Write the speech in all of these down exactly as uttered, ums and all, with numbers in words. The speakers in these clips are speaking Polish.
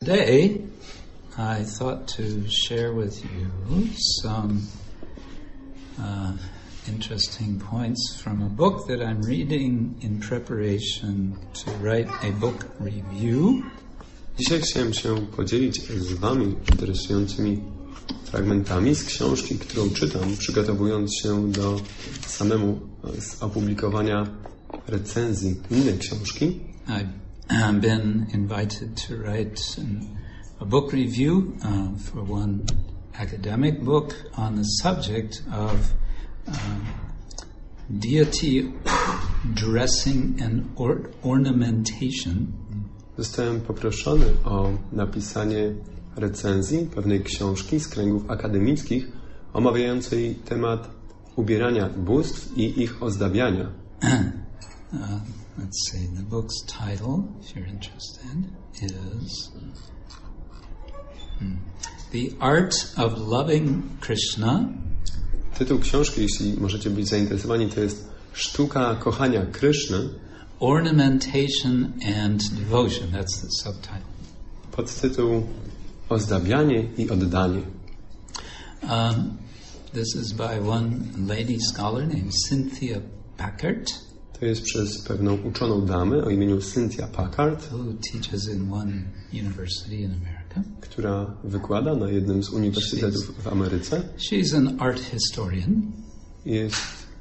Today, I thought to share with you some uh, interesting points from a book that I'm reading in preparation to write a book review. Dzisiaj chciałem się podzielić z Wami interesującymi fragmentami z książki, którą czytam, przygotowując się do samemu opublikowania recenzji innej książki. I've been invited to write an, a book review uh, for one academic book on the subject of uh, deity dressing and or- ornamentation. Zostałem poproszony o napisanie recenzji pewnej książki z kręgów akademickich omawiającej temat ubierania bóstw i ich ozdabiania. uh, let's see, the book's title, if you're interested, is hmm, The Art of Loving Krishna. Tytuł książki, jeśli możecie być zainteresowani, to jest Sztuka kochania Kryszny. Ornamentation and Devotion, that's the subtitle. Podtytuł Ozdabianie i oddanie. Um, this is by one lady scholar named Cynthia Packard. To jest przez pewną uczoną damę o imieniu Cynthia Packard, who teaches in one university in America. Która wykłada na jednym z uniwersytetów w Ameryce. She's an art historian. Jest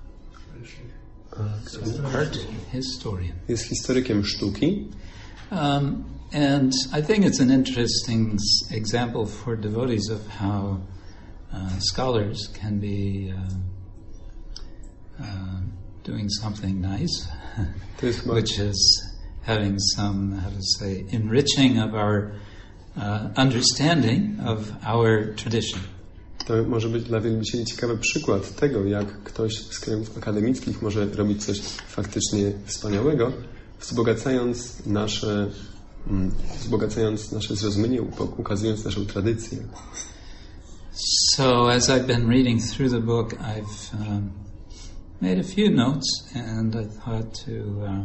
art historian. Jest historykiem sztuki. Um, and I think it's an interesting example for devotees of how uh, scholars can be uh, uh, doing something nice, which is having some, how to say, enriching of our uh, understanding of our tradition. To może być dla wielbicieli ciekawy przykład tego, jak ktoś z kręgów akademickich może robić coś faktycznie wspaniałego, wzbogacając nasze, wzbogacając nasze zrozumienie, ukazując naszą tradycję. So as I've been reading through the book, I've um, made a few notes, and I thought to uh,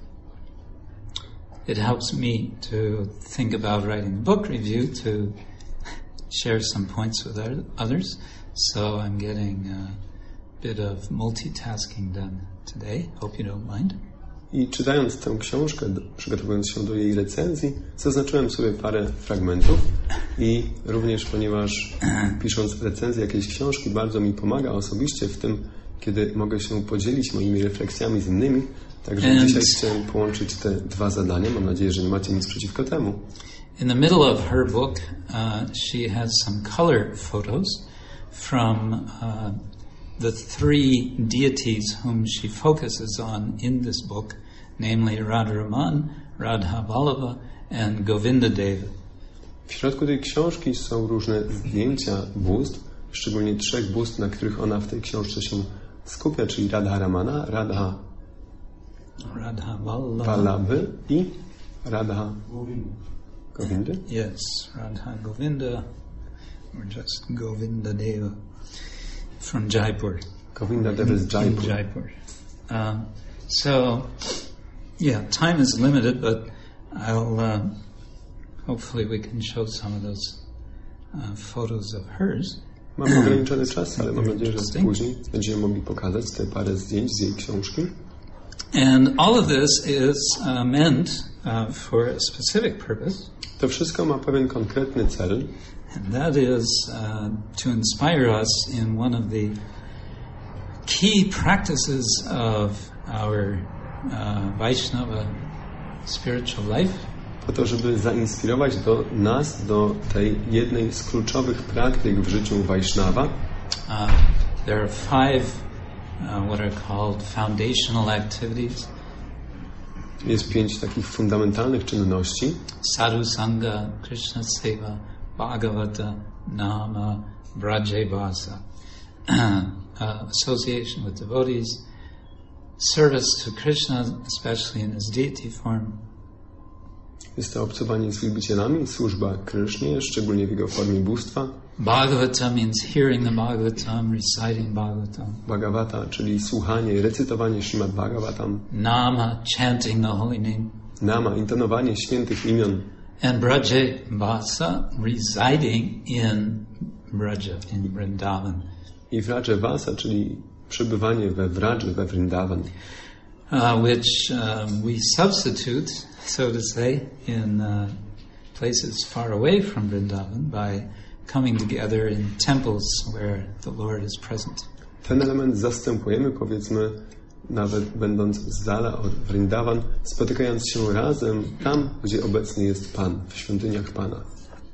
it helps me to think about writing a book review, to share some points with others. So I'm getting a bit of multitasking done today. Hope you don't mind. I czytając tę książkę, przygotowując się do jej recenzji, zaznaczyłem sobie parę fragmentów i również ponieważ pisząc recenzję jakiejś książki bardzo mi pomaga osobiście w tym, kiedy mogę się podzielić moimi refleksjami z innymi. Także And dzisiaj chciałem połączyć te dwa zadania. Mam nadzieję, że nie macie nic przeciwko temu. In the middle of her book, uh, she has some color photos from uh, the three deities whom she focuses on in this book, namely Radharaman, Radha Vallabha, and Govinda Deva. W środku tej książki są różne zdjęcia bóstw, szczególnie trzech bóstw, na których ona w tej książce się skupia, czyli Radharamana, Radha Radha Vallabha Vallabhy i Radha Govinda. Yes, Radha Govinda, or just Govinda Deva from Jaipur. Govinda Deva is Jaipur. Jaipur. Um, so, yeah, time is limited, but I'll uh, hopefully we can show some of those uh, photos of hers. Mam ograniczony czas, ale mam nadzieję, że później będziemy mogli pokazać te parę zdjęć z jej książki. And all of this is uh, meant uh, for a specific purpose. To wszystko ma pewien konkretny cel. And that is uh, to inspire us in one of the key practices of our uh, Vaishnava spiritual life. Po to, żeby zainspirować do nas do tej jednej z kluczowych praktyk w życiu Vaishnava. Uh, there are five uh, what are called foundational activities. Jest pięć takich fundamentalnych czynności. Sadhu Sangha, Krishna Seva, Bhagavata, Nama, Brajavasa. uh, association with devotees, service to Krishna, especially in his deity form. Jest to obcowanie z wielbicielami, służba Krysznie, szczególnie w jego formie bóstwa. Bhagavata means hearing the Bhagavatam, reciting Bhagavatam. Bhagavata, czyli słuchanie, recytowanie Śrimad Bhagavatam. Nama, chanting the holy name. Nama, intonowanie świętych imion. And Braja Vasa residing in Braja, in Vrindavan. I Vraja Vasa, czyli przebywanie we Vraji, we Vrindavan. Uh, which um, we substitute, so to say, in uh, places far away from Vrindavan by coming together in temples where the Lord is present. Ten element zastępujemy, powiedzmy, nawet będąc z dala od Vrindavan, spotykając się razem tam, gdzie obecny jest Pan, w świątyniach Pana.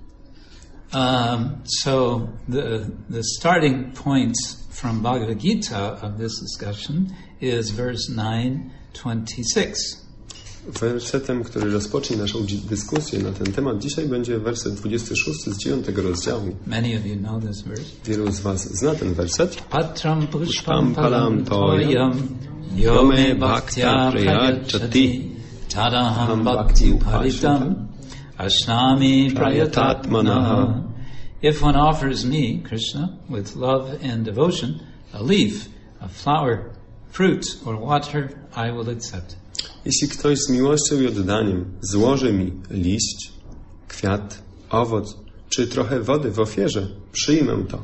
Um, so the the starting point from Bhagavad Gita of this discussion is verse nine twenty-six. Wersetem, który rozpocznie naszą dyskusję na ten temat dzisiaj, będzie werset dwudziesty szósty z dziewiątego rozdziału. Many of you know this verse. Wielu z was zna ten werset. Patram pushpam palam toyam yome bhaktya prayachati tadaham bhakti uparitam ashnami prayatatmanaha. If one offers me, Krishna, with love and devotion, a leaf, a flower, fruit or water, I will accept. Jeśli ktoś z miłością i oddaniem złoży mi liść, kwiat, owoc, czy trochę wody w ofierze, przyjmę to.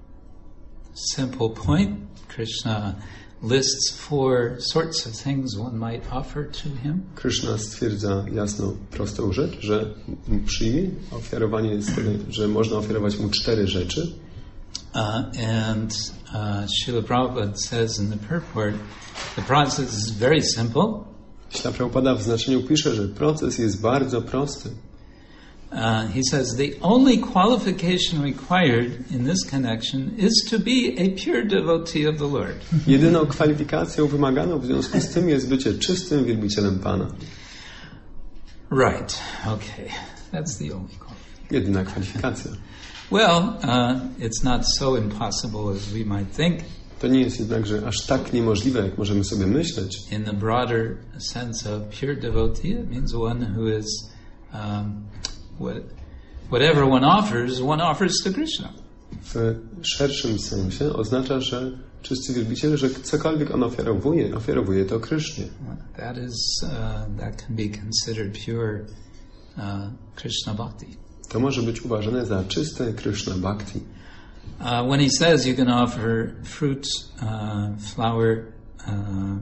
Simple point. Krishna lists four sorts of things one might offer to him. Krishna stwierdza jasno prostą rzecz, że przyjmie ofiarowanie z tego, że można ofiarować mu cztery rzeczy. Uh, and uh, Srila Prabhupada says in the purport, the process is very simple. Śla Prabhupada w znaczeniu pisze, że proces jest bardzo prosty. Uh, he says the only qualification required in this connection is to be a pure devotee of the Lord. Jedyną kwalifikacją wymaganą w związku z tym jest bycie czystym wielbicielem Pana. Right. Okay. That's the only qualification. Jedyna kwalifikacja. Well, uh, it's not so impossible as we might think. To nie jest jednakże aż tak niemożliwe, jak możemy sobie myśleć. In the broader sense of pure devotee, it means one who is um, what, whatever one offers, one offers to Krishna. W szerszym sensie oznacza, że czysty wielbiciel, że cokolwiek on ofiarowuje, ofiarowuje to Krysznie. That is, uh, that can be considered pure uh, Krishna bhakti. To może być uważane za czyste Krishna bhakti. Uh, when he says you can offer fruit, uh, flower, uh,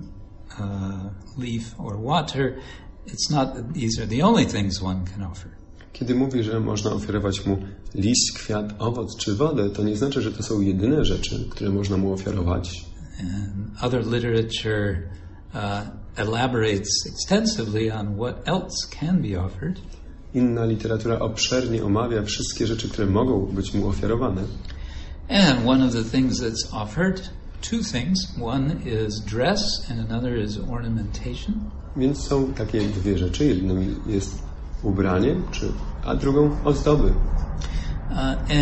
uh, leaf, or water, it's not that these are the only things one can offer. Kiedy mówi, że można ofiarować mu liść, kwiat, owoc czy wodę, to nie znaczy, że to są jedyne rzeczy, które można mu ofiarować. And other literature uh, elaborates extensively on what else can be offered. Inna literatura obszernie omawia wszystkie rzeczy, które mogą być mu ofiarowane. And one of the things that's offered, two things. One is dress and another is ornamentation. Więc są takie dwie rzeczy. Jedną jest ubranie, czy, a drugą ozdoby. Uh,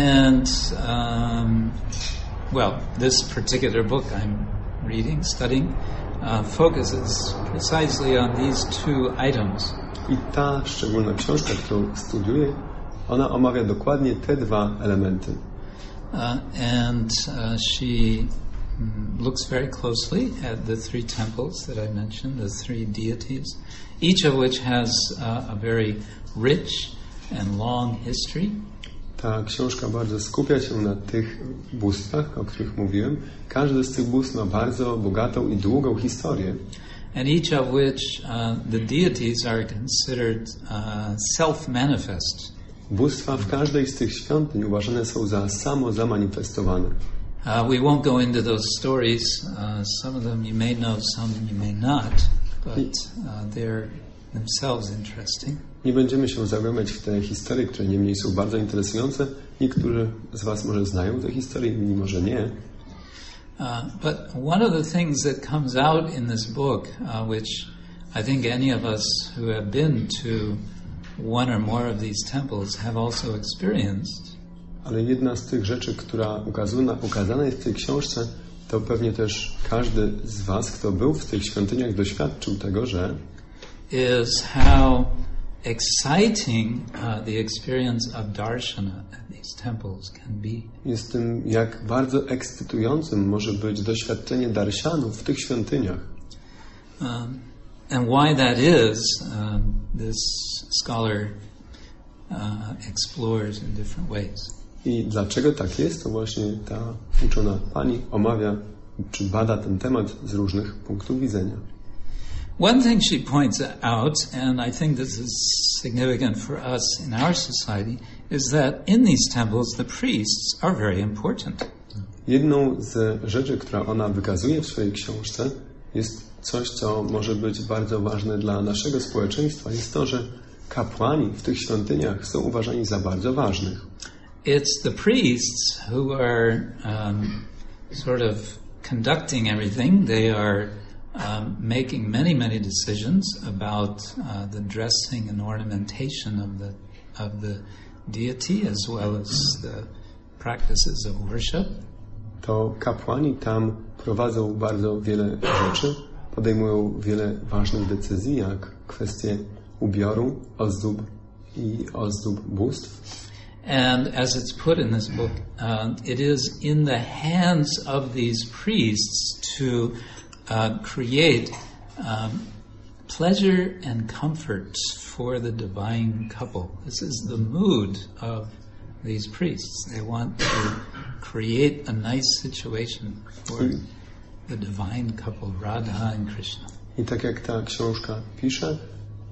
and, um, well, this particular book I'm reading, studying, uh, focuses precisely on these two items. I ta szczególna książka, którą studiuję, ona omawia dokładnie te dwa elementy. Uh, and uh, she um, looks very closely at the three temples that I mentioned, the three deities, each of which has uh, a very rich and long history. Ta książka bardzo skupia się na tych bóstwach, o których mówiłem. Każdy z tych bóstw ma bardzo bogatą i długą historię. And each of which uh, the deities are considered uh, self-manifest. Bóstwa w każdej z tych świątyń uważane są za samo zamanifestowane. Uh, we won't go into those stories. Uh, some of them you may know, some you may not, but uh, they're themselves interesting. Nie będziemy się zagłębiać w te historie, które niemniej są bardzo interesujące. Niektórzy z was może znają te historie, inni może nie. Uh, but one of the things that comes out in this book, uh, which I think any of us who have been to one or more of these temples have also experienced. Ale jedna z tych rzeczy, która ukazana, ukazana jest w tej książce, to pewnie też każdy z was, kto był w tych świątyniach, doświadczył tego, że is how exciting uh, the experience of darshana at these temples can be. Jest tym, jak bardzo ekscytującym może być doświadczenie darshanu w tych świątyniach. Um, and why that is, um, this scholar uh, explored in different ways. I dlaczego tak jest, to właśnie ta uczona pani omawia czy bada ten temat z różnych punktów widzenia. One thing she points out, and I think this is significant for us in our society, is that in these temples the priests are very important. Jedną z rzeczy, która ona wykazuje w swojej książce, jest coś, co może być bardzo ważne dla naszego społeczeństwa, jest to, że kapłani w tych świątyniach są uważani za bardzo ważnych. It's the priests who are um, sort of conducting everything. They are um, making many, many decisions about uh, the dressing and ornamentation of the of the deity, as well as the practices of worship. To kapłani tam prowadzą bardzo wiele rzeczy, podejmują wiele ważnych decyzji, jak kwestie ubioru, ozdób i ozdób bóstw. And as it's put in this book, uh, it is in the hands of these priests to uh, create um, pleasure and comfort for the divine couple. This is the mood of these priests. They want to create a nice situation for the divine couple, Radha and Krishna. I tak jak ta książka pisze,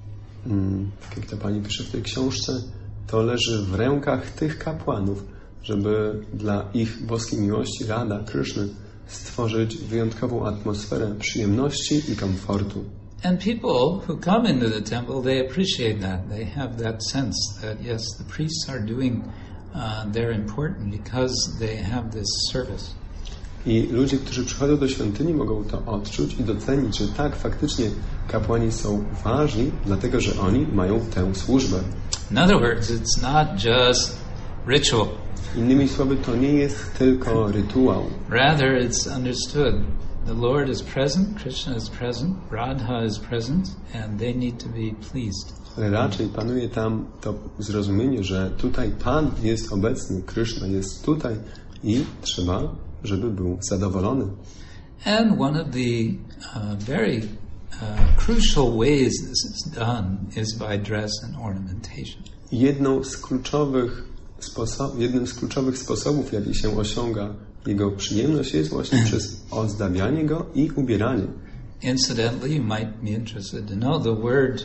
mm, tak jak ta pani pisze w tej książce, to leży w rękach tych kapłanów, żeby dla ich boskiej miłości, Radha, Kryszny, stworzyć wyjątkową atmosferę przyjemności i komfortu. And people who come into the temple, they appreciate that. They have that sense that, yes, the priests are doing, uh, they're important because they have this service. I ludzie, którzy przychodzą do świątyni, mogą to odczuć i docenić, że tak, faktycznie kapłani są ważni, dlatego że oni mają tę służbę. In other words, it's not just ritual. Innymi słowy, to nie jest tylko rytuał. Rather, it's understood. The Lord is present, Krishna is present, Radha is present, and they need to be pleased. Ale raczej panuje tam to zrozumienie, że tutaj Pan jest obecny, Kryszna jest tutaj i trzeba, żeby był zadowolony. And one of the uh, very uh, crucial ways this is done is by dress and ornamentation. Jedną z kluczowych sposob, jednym z kluczowych sposobów, jaki się osiąga jego przyjemność, jest właśnie przez ozdabianie go i ubieranie. Incidentally, you might be interested to know the word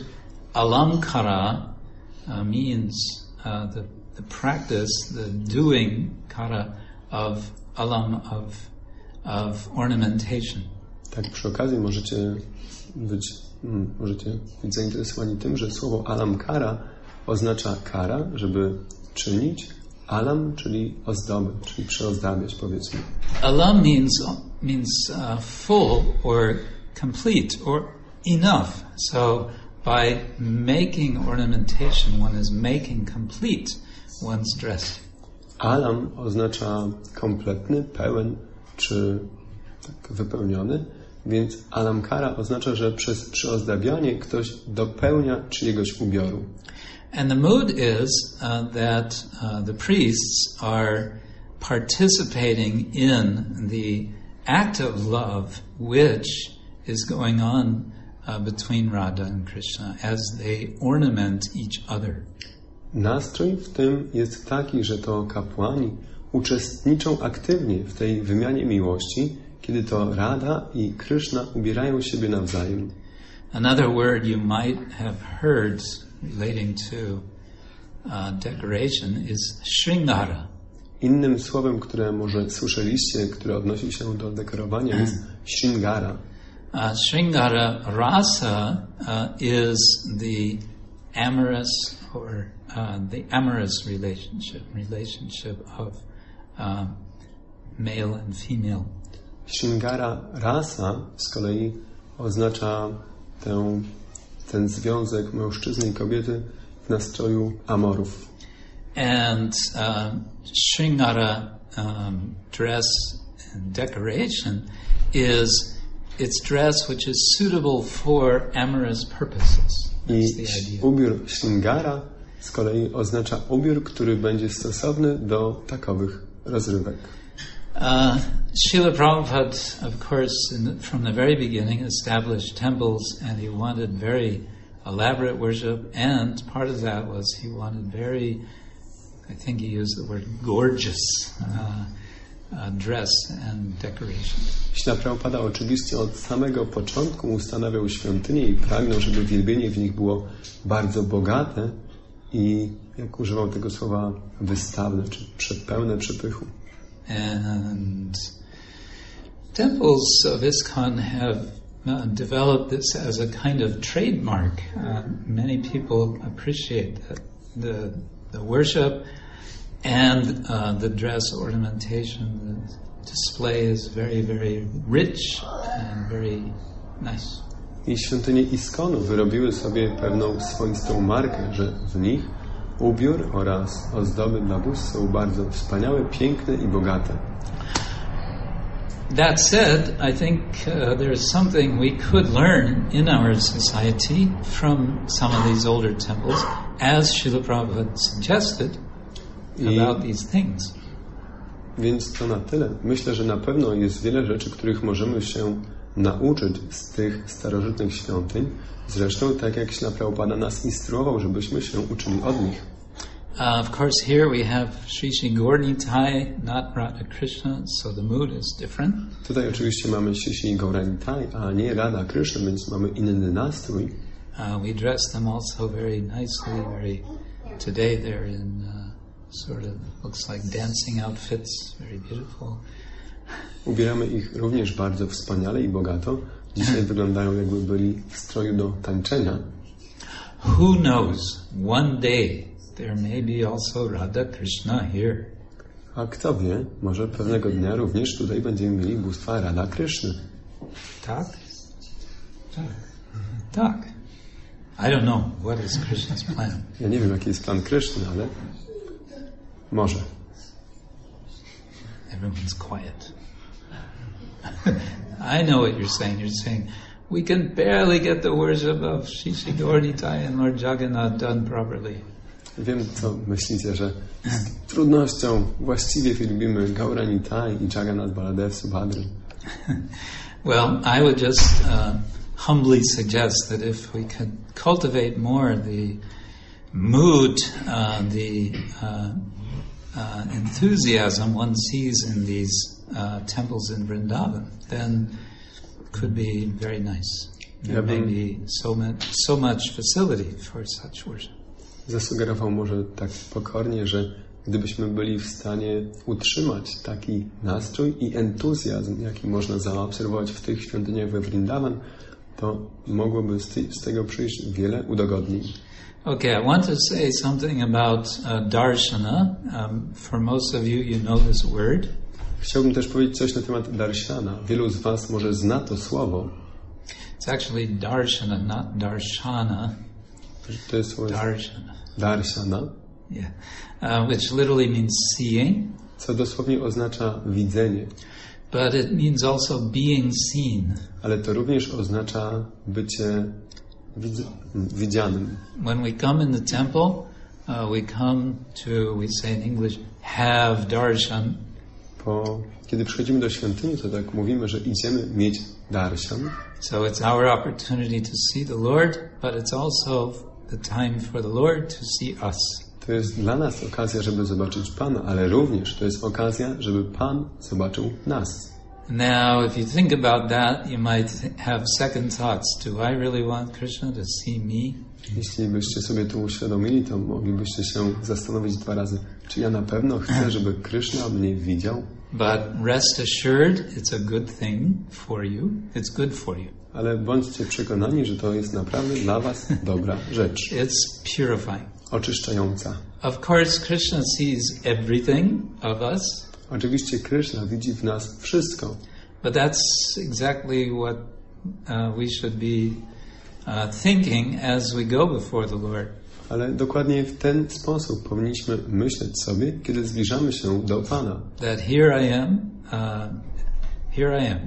alamkara uh, means uh, the, the practice, the doing kara of alam of of ornamentation. Tak przy okazji możecie być, hmm, możecie być zainteresowani tym, że słowo alamkara oznacza kara, żeby czynić, alam, czyli ozdoby, czyli przyozdabiać, powiedzmy. Alam means means uh, full or complete or enough. So by making ornamentation, one is making complete one's dress. Alam oznacza kompletny, pełen czy tak wypełniony, więc alamkara oznacza, że przez przyozdabianie ktoś dopełnia czyjegoś ubioru. And the mood is uh, that uh, the priests are participating in the act of love which is going on uh, between Radha and Krishna as they ornament each other. Nastrój w tym jest taki, że to kapłani uczestniczą aktywnie w tej wymianie miłości, kiedy to Radha i Krishna ubierają siebie nawzajem. Another word you might have heard relating to uh, decoration is shringara. Innym słowem, które może słyszeliście, które odnosi się do dekorowania, jest shringara. Uh, shringara rasa uh, is the amorous or uh, the amorous relationship, relationship of uh, male and female. Shringara rasa z kolei oznacza tę, ten związek mężczyzny i kobiety w nastroju amorów. And uh, shringara um, dress and decoration is it's dress which is suitable for amorous purposes. That's the idea. I ubiór shringara z kolei oznacza ubiór, który będzie stosowny do takowych rozrywek. Uh, Srila Prabhupada, of course, in the, from the very beginning, established temples, and he wanted very elaborate worship, and part of that was he wanted very, I think he used the word gorgeous uh, uh, dress and decoration. Śla Prabhupada oczywiście od samego początku ustanawiał świątynie i pragnął, żeby wielbienie w nich było bardzo bogate i, jak używał tego słowa, wystawne, czy przepełne przepychu. And temples of ISKCON have uh, developed this as a kind of trademark. Uh, many people appreciate that the the worship and uh, the dress ornamentation, the display is very, very rich and very nice. I świątynie ISKCONu wyrobiły sobie pewną swoistą markę, że w nich ubiór oraz ozdoby dla bóstw są bardzo wspaniałe, piękne i bogate. That said, I think uh, there is something we could learn in our society from some of these older temples, as Srila Prabhupada suggested, I about these things. Więc to na tyle. Myślę, że na pewno jest wiele rzeczy, których możemy się nauczyć z tych starożytnych świątyń. Zresztą tak jak Śla Prabhupada nas instruował, żebyśmy się uczyli od nich. Uh, of course, here we have Sri Sri Gaura-Nitai, not Radha Krishna, so the mood is different. Tutaj oczywiście mamy Sri Sri Gaura-Nitai, a nie Radha Krishna, więc mamy inny nastrój. Uh, we dress them also very nicely. Very today they're in uh, sort of looks like dancing outfits, very beautiful. Ubieramy ich również bardzo wspaniale i bogato. Dzisiaj wyglądają, jakby byli w stroju do tańczenia. Who knows? One day there may be also Radha Krishna here. A kto wie, może pewnego dnia również tutaj będziemy mieli bóstwa Radha Krishny. Tak? Tak. Tak. I don't know what is Krishna's plan. Ja nie wiem, jaki jest plan Krishny, ale może. Everyone's quiet. I know what you're saying. You're saying we can barely get the worship of Sri Sri Gaura-Nitai and Lord Jagannath done properly. Wiem, co myślicie, że z trudnością właściwie wielbimy Gaura-Nitai i Jagannath Baladev Subhadry. Well, I would just uh, humbly suggest that if we could cultivate more the mood, uh, the uh, uh, enthusiasm one sees in these uh, temples in Vrindavan, then it could be very nice. There may be so much, so much facility for such worship. Zasugerował może tak pokornie, że gdybyśmy byli w stanie utrzymać taki nastrój i entuzjazm, jaki można zaobserwować w tych świątyniach we Vrindavan, to mogłoby z, tej, z tego przyjść wiele udogodnień. Okay, I want to say something about uh, darshana. Um, for most of you, you know this word. Chciałbym też powiedzieć coś na temat darshana. Wielu z was może zna to słowo. It's actually darshana, not darshana. To jest słowo Darshana. darshana, Yeah, uh, which literally means seeing. co dosłownie oznacza widzenie. But it means also being seen. Ale to również oznacza bycie widz- widzianym. When we come in the temple, uh, we come to, we say in English, have darshan. Po, kiedy przychodzimy do świątyni, to tak mówimy, że idziemy mieć darshan. So it's our opportunity to see the Lord, but it's also the time for the Lord to see us. To jest dla nas okazja, żeby zobaczyć Pana, ale również to jest okazja, żeby Pan zobaczył nas. Now, if you think about that, you might th- have second thoughts. Do I really want Krishna to see me? Jeśli byście sobie to uświadomili, to moglibyście się zastanowić dwa razy, czy ja na pewno chcę, żeby Krishna mnie widział? But rest assured, it's a good thing for you. It's good for you. Ale bądźcie przekonani, że to jest naprawdę dla was dobra rzecz. It's purifying. Oczyszczająca. Of course, Krishna sees everything of us. Oczywiście Krishna widzi w nas wszystko. But that's exactly what uh, we should be uh, thinking as we go before the Lord. Ale dokładnie w ten sposób powinniśmy myśleć sobie, kiedy zbliżamy się do Pana. That here I am, uh, here I am,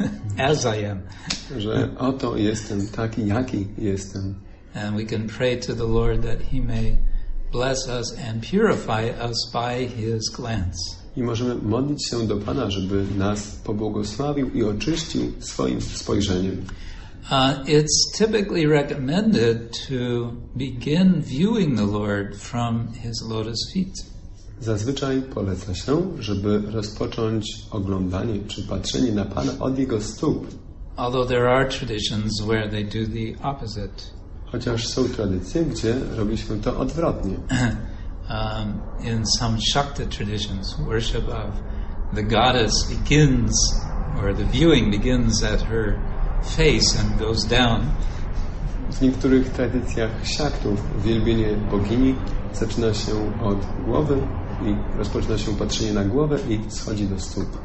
as I am. Że oto jestem taki, jaki jestem. And we can pray to the Lord that He may bless us and purify us by His glance. I możemy modlić się do Pana, żeby nas pobłogosławił i oczyścił swoim spojrzeniem. Uh, it's typically recommended to begin viewing the Lord from his lotus feet. Zazwyczaj poleca się, żeby rozpocząć oglądanie czy patrzenie na Pana od Jego stóp. Although there are traditions where they do the opposite. Chociaż są tradycje, gdzie robi się to odwrotnie. um, in some Shakta traditions, worship of the goddess begins, or the viewing begins at her face and goes down. W niektórych tradycjach Shaktów wielbienie bogini zaczyna się od głowy i rozpoczyna się patrzenie na głowę i schodzi do stóp.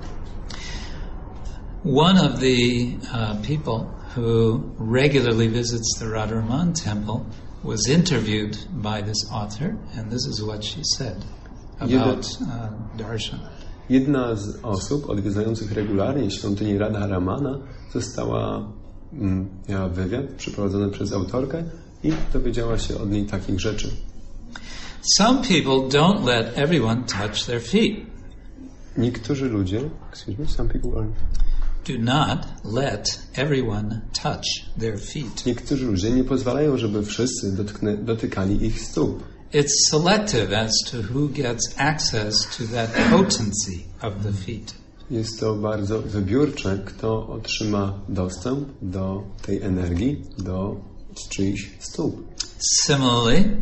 One of the uh, people who regularly visits the Radharaman temple was interviewed by this author, and this is what she said about uh, darshan. Jedna z osób odwiedzających regularnie świątynię Radharamana została, mm, miała wywiad przeprowadzony przez autorkę i dowiedziała się od niej takich rzeczy. Some people don't let everyone touch their feet. Niektórzy ludzie, excuse me, some people are... do not let everyone touch their feet. Niektórzy ludzie nie pozwalają, żeby wszyscy dotknę, dotykali ich stóp. It's selective as to who gets access to that potency of the feet. Jest to bardzo wybiórcze, kto otrzyma dostęp do tej energii, do czyichś stóp. Similarly,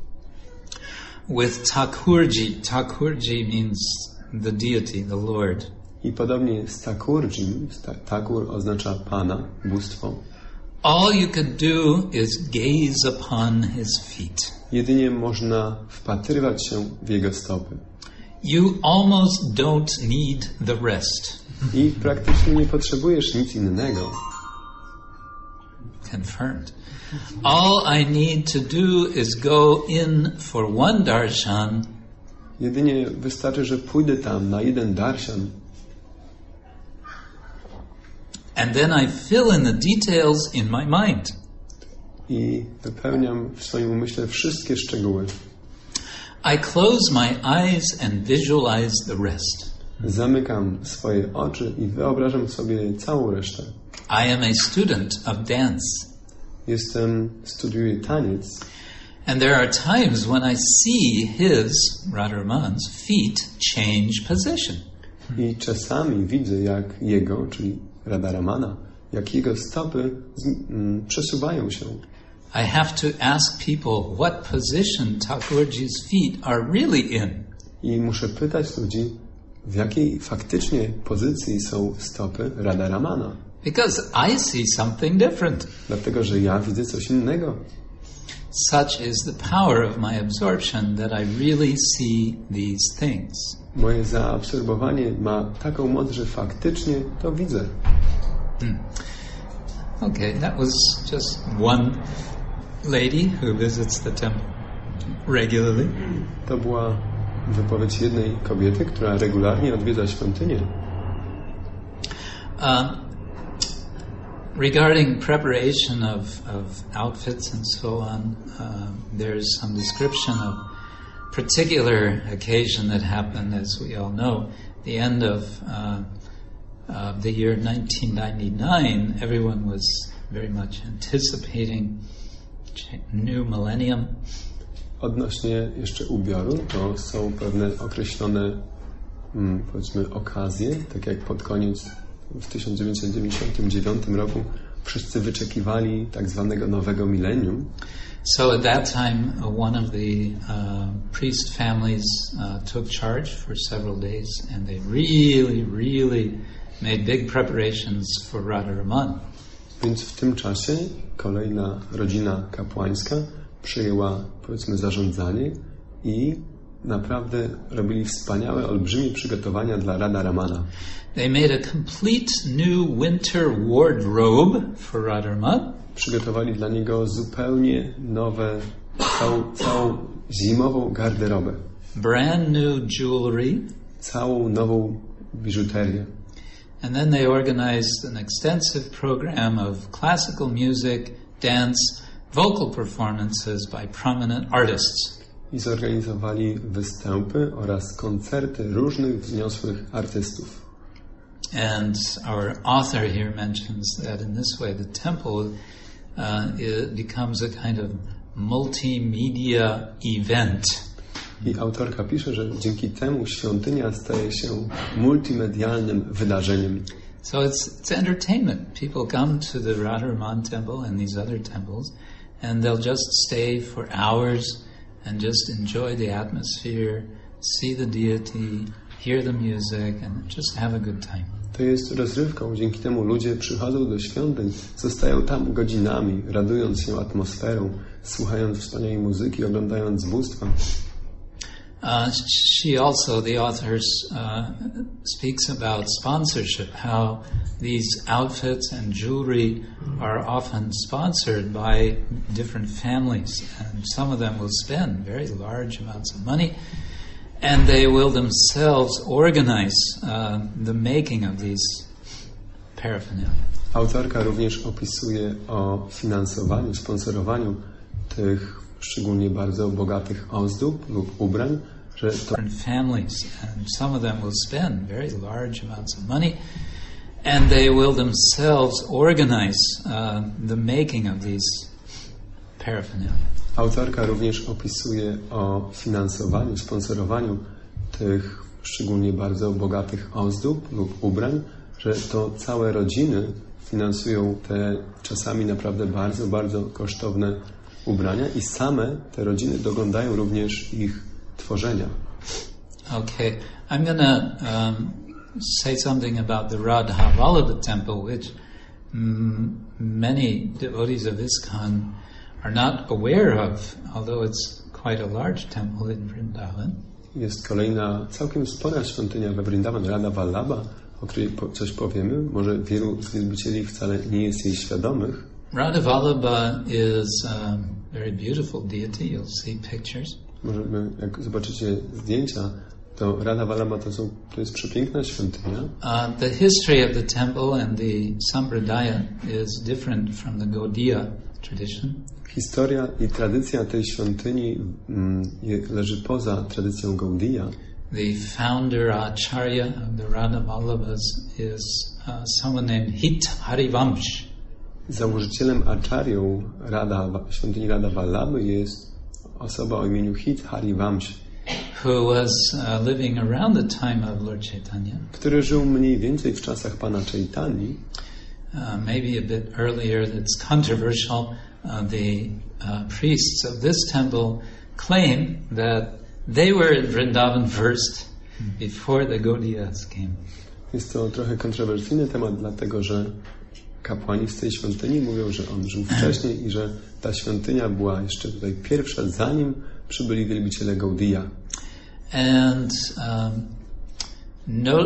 with Thakurji, Thakurji means the deity, the Lord. I podobnie z Thakurjim, Thakur oznacza Pana, bóstwo. All you could do is gaze upon his feet. Jedynie można wpatrywać się w jego stopy. You almost don't need the rest. I praktycznie nie potrzebujesz nic innego. Confirmed. All I need to do is go in for one darshan. Jedynie wystarczy, że pójdę tam na jeden darshan. And then I fill in the details in my mind. I wypełniam w swoim umyśle wszystkie szczegóły. I close my eyes and visualize the rest. Zamykam swoje oczy i wyobrażam sobie całą resztę. I am a student of dance. Jestem, studiuję taniec. And there are times when I see his, Radharaman's, feet change position. I czasami widzę, jak jego, czyli Radharamana, jak jego stopy z, mm, przesuwają się. I have to ask people what position Thakurji's feet are really in. I muszę pytać ludzi, w jakiej faktycznie pozycji są stopy Radharamana. Because I see something different. Dlatego, że ja widzę coś innego. Such is the power of my absorption that I really see these things. Moje zaabsorbowanie ma taką moc, że faktycznie to widzę. Hmm. Okay, that was just one lady who visits the temple regularly. To była wypowiedź jednej kobiety, która regularnie odwiedza świątynię. Um, Regarding preparation of, of outfits and so on, uh, there's some description of particular occasion that happened, as we all know, the end of uh, uh, the year nineteen ninety-nine. Everyone was very much anticipating new millennium. Odnośnie jeszcze ubioru, to są pewne określone, mm, powiedzmy, okazje, tak jak pod koniec w tysiąc dziewięćset dziewięćdziesiątym dziewiątym roku wszyscy wyczekiwali tak zwanego nowego milenium. So at that time, uh, one of the uh, priest families uh, took charge for several days, and they really, really made big preparations for Radharaman. Więc w tym czasie kolejna rodzina kapłańska przyjęła, powiedzmy, zarządzanie i naprawdę robili wspaniałe, olbrzymie przygotowania dla Radharamana. They made a complete new winter wardrobe for Radharaman. Przygotowali dla niego zupełnie nowe, całą, całą zimową garderobę. Brand new jewelry. Całą nową biżuterię. And then they organized an extensive program of classical music, dance, vocal performances by prominent artists. I zorganizowali występy oraz koncerty różnych wzniosłych artystów. And our author here mentions that in this way the temple uh, it becomes a kind of multimedia event. I autorka pisze, że dzięki temu świątynia staje się multimedialnym wydarzeniem. So it's, it's entertainment. People come to the Radharaman temple and these other temples, and they'll just stay for hours and just enjoy the atmosphere, see the deity, hear the music, and just have a good time. To jest rozrywką. Dzięki temu ludzie przychodzą do świątyń, zostają tam godzinami, radując się atmosferą, słuchając wspaniałej muzyki, oglądając bóstwa. Uh, she also, the author, uh, speaks about sponsorship, how these outfits and jewelry are often sponsored by different families, and some of them will spend very large amounts of money, and they will themselves organize uh, the making of these paraphernalia. Autorka również opisuje o finansowaniu, sponsorowaniu tych szczególnie bardzo bogatych ozdób lub ubrań, że to families, and some of them will spend very large amounts of money, and they will themselves organize uh, the making of these paraphernalia. Autorka również opisuje o finansowaniu, sponsorowaniu tych szczególnie bardzo bogatych ozdób lub ubrań, że to całe rodziny finansują te czasami naprawdę bardzo, bardzo kosztowne ubrania i same te rodziny doglądają również ich tworzenia. Okay, I'm gonna um, say something about the Radha Vallabha temple, which mm, many devotees of ISKCON are not aware of, although it's quite a large temple in Vrindavan. Jest kolejna całkiem spora świątynia we Vrindavan, Radha Vallabha, o której po, coś powiemy. Może wielu z wielbicieli wcale nie jest jej świadomych. Radha Vallabha is a very beautiful deity. You'll see pictures. Możemy, jak zobaczycie zdjęcia, to Radha Vallabha to, są, to jest przepiękna świątynia. Uh, the history of the temple and the Sampradaya is different from the Gaudiya tradition. Historia i tradycja tej świątyni mm, leży poza tradycją Gaudiya. The founder Acharya of the Radha Vallabhas is uh, someone named Hit Harivamsh. Założycielem acharyą Radha, świątyni Radha Vallabhy jest osoba o imieniu Hit Harivamsh, who was uh, living around the time of Lord Chaitanya, który żył mniej więcej w czasach Pana Chaitani. Uh, maybe a bit earlier. That's controversial. Uh, the uh, priests of this temple claim that they were in Vrindavan first before the Gaudiyas came. Jest to trochę kontrowersyjny temat, dlatego że kapłani z tej świątyni mówią, że on żył wcześniej i że ta świątynia była jeszcze tutaj pierwsza, zanim przybyli wielbiciele Gaudiya. And um, no,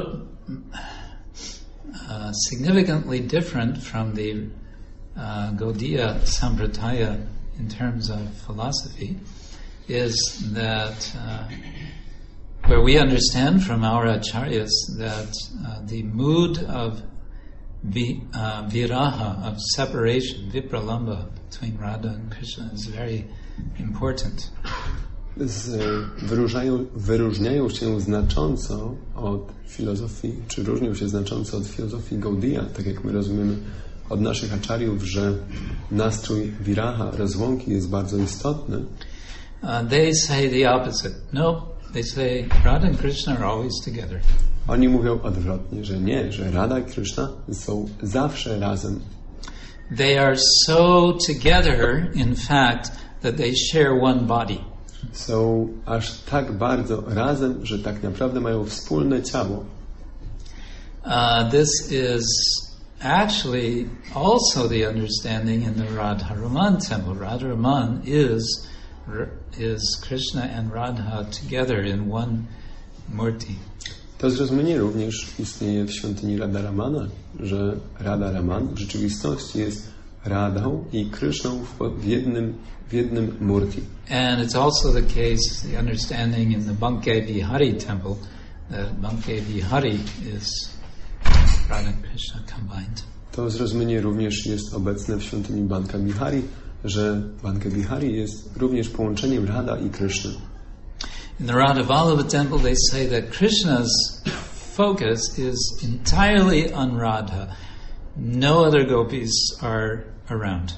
uh, significantly different from the uh, Gaudiya Sampradaya in terms of philosophy is that uh, where we understand from our acharyas that uh, the mood of vi, uh, viraha, of separation, vipralamba, between Radha and Krishna is very important. Z, wyróżniają, wyróżniają się znacząco od filozofii, czy różnią się znacząco od filozofii Gaudiya, tak jak my rozumiemy od naszych acharyów, że nastrój viraha, rozłąki jest bardzo istotny. Uh, they say the opposite. No, they say Radha and Krishna are always together. Oni mówią odwrotnie, że nie, że Radha i Krishna są zawsze razem. They are so together, in fact, that they share one body. Są aż tak bardzo razem, że tak naprawdę mają wspólne ciało. Uh, this is actually also the understanding in the Radharaman temple. Radharaman is is Krishna and Radha together in one murti. To zrozumienie również istnieje w świątyni Radharamana, że Radharaman w rzeczywistości jest Radhą i Kryszną w jednym, w jednym murti. And it's also the case, the understanding in the Banke Vihari temple, that Banke Vihari is Radha and Krishna combined. To zrozumienie również jest obecne w świątyni Banka Vihari, że Banka Vihari jest również połączeniem Radha i Kryszny. In the Radha Vallabha temple they say that Krishna's focus is entirely on Radha. No other gopis are around.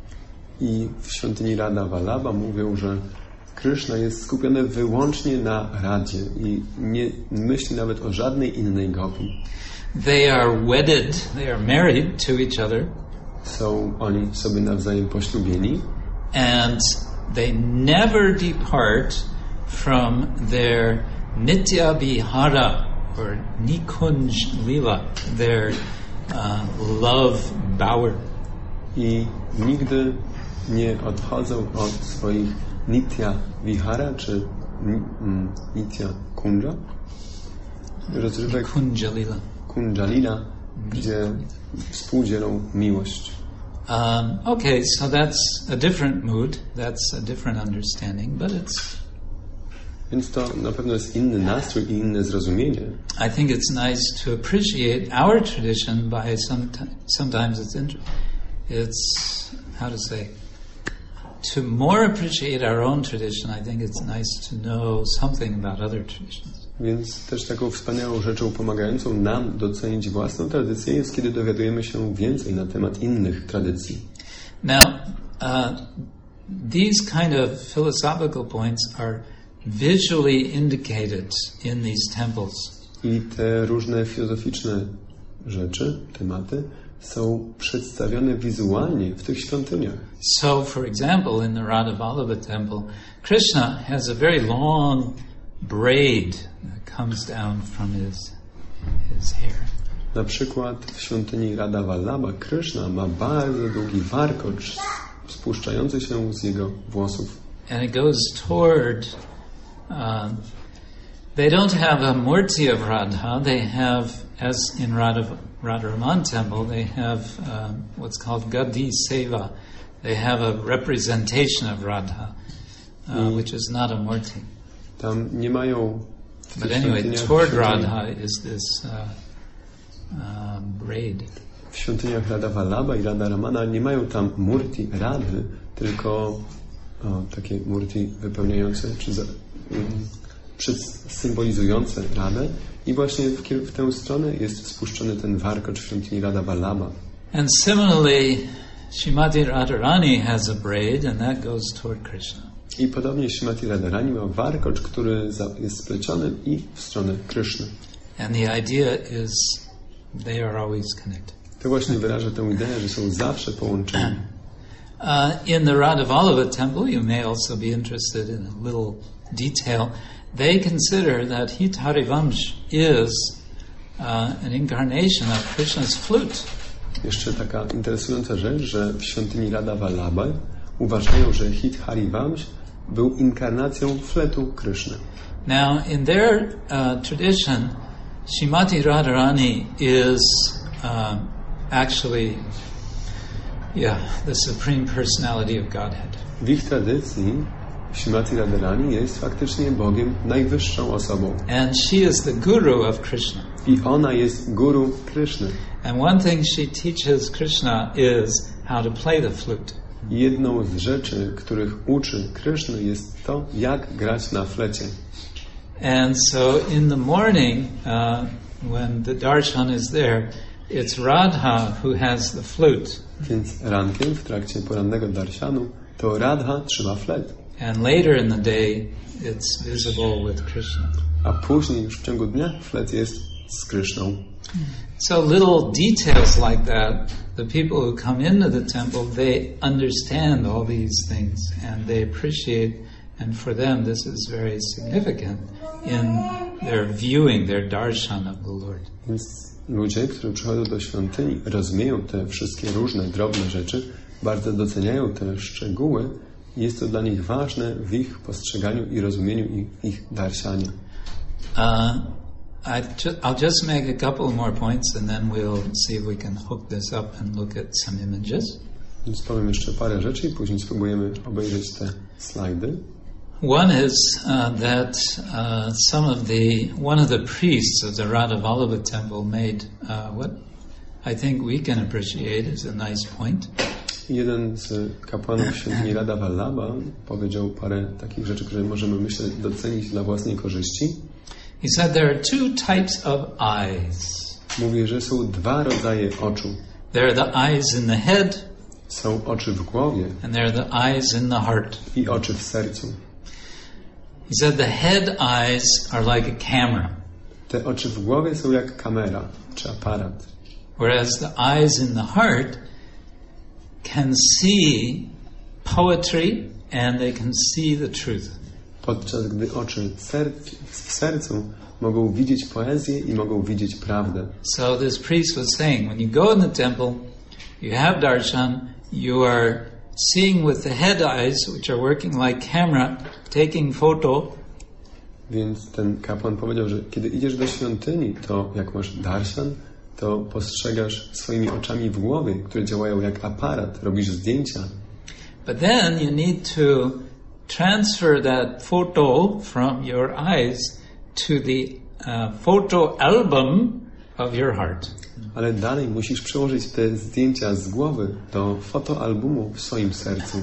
I w świątyni Radha Vallabha mówią, że Krishna jest skupiony wyłącznie na Radzie i nie myśli nawet o żadnej innej gopi. They are wedded, they are married to each other. Są oni sobie nawzajem poślubieni. And they never depart from their Nitya Vihara or Nikunj Lila, their uh, love bower. I nigdy nie odchodzą od swoich Nitya Vihara czy mm, Nitya Kunja, rozrywek Kunja Lila. Kunja Lila, gdzie współdzielą miłość. Um, okay, so that's a different mood, that's a different understanding, but it's... Więc to na pewno jest inny nastrój i inne zrozumienie. I think it's nice to appreciate our tradition by some sometimes it's inter- it's how to say to more appreciate our own tradition. I think it's nice to know something about other traditions. Więc też taką wspaniałą rzeczą pomagającą nam docenić własną tradycję jest, kiedy dowiadujemy się więcej na temat innych tradycji. Now, uh, these kind of philosophical points are visually indicated in these temples. I te różne filozoficzne rzeczy, tematy są przedstawione wizualnie w tych świątyniach. So, for example, in the Radha Vallabha temple, Krishna has a very long braid that comes down from his his hair. Na przykład w świątyni Radha Vallabha Krishna ma bardzo długi warkocz spuszczający się z jego włosów. And it goes toward uh, they don't have a murti of Radha, they have, as in Radha Radharaman temple, they have um, what's called Gadi Seva. They have a representation of Radha, uh, which is not a murti. Tam nie mają. But anyway, toward Radha is this uh, uh, braid. W świątyniach Radha Vallabha i Radha Ramana nie mają tam murti Radhy, tylko o, takie murti wypełniające czy za, um, symbolizujące Radę. I właśnie w, w tę stronę jest spuszczony ten warkocz w świątyni Radha Vallabha. And similarly, Srimati Radharani has a braid, and that goes toward Krishna. I podobnie Srimati Radharani ma warkocz, który jest spleciony i w stronę Kryszny. And the idea is they are always connected. To właśnie wyraża tę ideę, że są zawsze połączeni. Uh, in the Radha Vallabha temple, you may also be interested in a little detail. They consider that Hit Harivamsh is uh, an incarnation of Krishna's flute. Jeszcze taka interesująca rzecz, że w świątyni Radha Vallabha uważają, że Hit Harivamsh był inkarnacją fletu Kryszny. Now, in their uh, tradition, Srimati Radharani is uh, actually, yeah, the supreme personality of Godhead. W ich tradycji Srimati Radharani jest faktycznie Bogiem, najwyższą osobą. And she is the guru of Krishna. I ona jest guru Kryszny. And one thing she teaches Krishna is how to play the flute. Jedną z rzeczy, których uczy Kryszny, jest to, jak grać na flecie. And so in the morning, uh, when the darshan is there, it's Radha who has the flute. Więc rankiem, w trakcie porannego darshanu, to Radha trzyma flet. And later in the day, it's visible with Krishna. A później, już w ciągu dnia, flet jest z Kryszną. So little details like that, the people who come into the temple, they understand all these things and they appreciate, and for them this is very significant in their viewing, their darshan of the Lord. Więc ludzie, którzy przychodzą do świątyni, rozumieją te wszystkie różne, drobne rzeczy, bardzo doceniają te szczegóły i jest to dla nich ważne w ich postrzeganiu i rozumieniu ich, ich darshanie. Uh, I ju- I'll just make a couple more points and then we'll see if we can hook this up and look at some images. Więc powiem jeszcze parę rzeczy i później spróbujemy obejrzeć te slajdy. One is uh, that uh, some of the one of the priests of the Radha Vallabha temple made uh, what I think we can appreciate is a nice point. Jeden z kapłanów świątyni Radha Vallabha powiedział parę takich rzeczy, które możemy, myślę, docenić dla własnej korzyści. He said there are two types of eyes. Mówi, że są dwa rodzaje oczu. There are the eyes in the head, Są oczy w głowie and there are the eyes in the heart. i oczy w sercu. He said the head eyes are like a camera, Te oczy w głowie są jak kamera czy aparat. whereas the eyes in the heart can see poetry and they can see the truth. Podczas gdy oczy serc, w sercu mogą widzieć poezję i mogą widzieć prawdę. So this priest was saying, when you go in the temple, you have darshan, you are seeing with the head eyes, which are working like camera, taking photo. Więc ten kapłan powiedział, że kiedy idziesz do świątyni, to jak masz darshan, to postrzegasz swoimi oczami w głowie, które działają jak aparat, robisz zdjęcia. But then you need to transfer that photo from your eyes to the uh, photo album of your heart. Ale dalej musisz przełożyć te zdjęcia z głowy do fotoalbumu w swoim sercu.